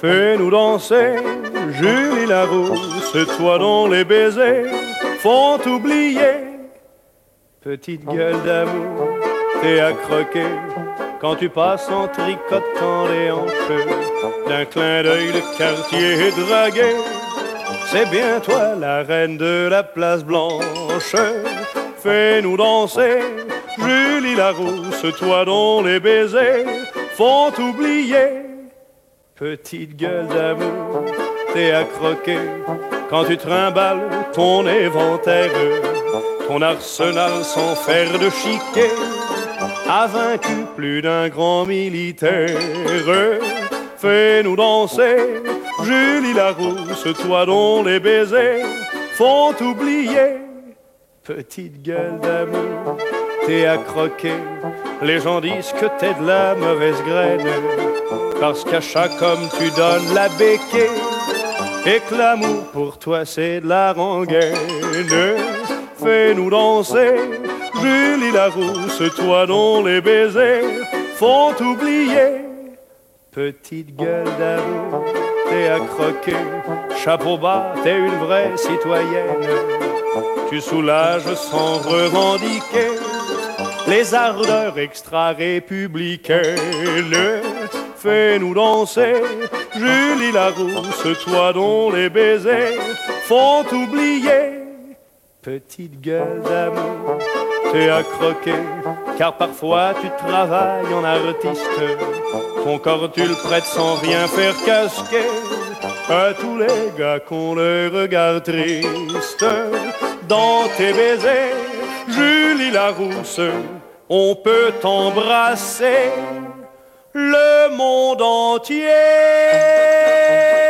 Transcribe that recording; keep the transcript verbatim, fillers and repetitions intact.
Fais-nous danser, Julie Larousse, toi dont les baisers font oublier. Petite gueule d'amour, t'es à croquer quand tu passes en tricotant les hanches. D'un clin d'œil le quartier est dragué. C'est bien toi la reine de la place Blanche. Fais-nous danser, Julie Larousse, toi dont les baisers font oublier. Petite gueule d'amour, t'es à croquer quand tu trimbales ton éventaire. Ton arsenal sans fer de chiquet a vaincu plus d'un grand militaire. Fais-nous danser, Julie Larousse, toi dont les baisers font oublier. Petite gueule d'amour, t'es à croquer. Les gens disent que t'es de la mauvaise graine, parce qu'à chaque homme tu donnes la béquille, et que l'amour pour toi c'est de la rengaine. Fais-nous danser, Julie Larousse, toi dont les baisers font oublier. Petite gueule d'amour, t'es à croquer. Chapeau bas, t'es une vraie citoyenne. Tu soulages sans revendiquer les ardeurs extra-républicaines. Fais-nous danser, Julie Larousse, toi dont les baisers font oublier. Petite gueule d'amour, t'es à croquer, car parfois tu travailles en artiste. Ton corps tu le prêtes sans rien faire casquer à tous les gars qu'on le regarde triste. Dans tes baisers, Julie Larousse, on peut embrasser le monde entier.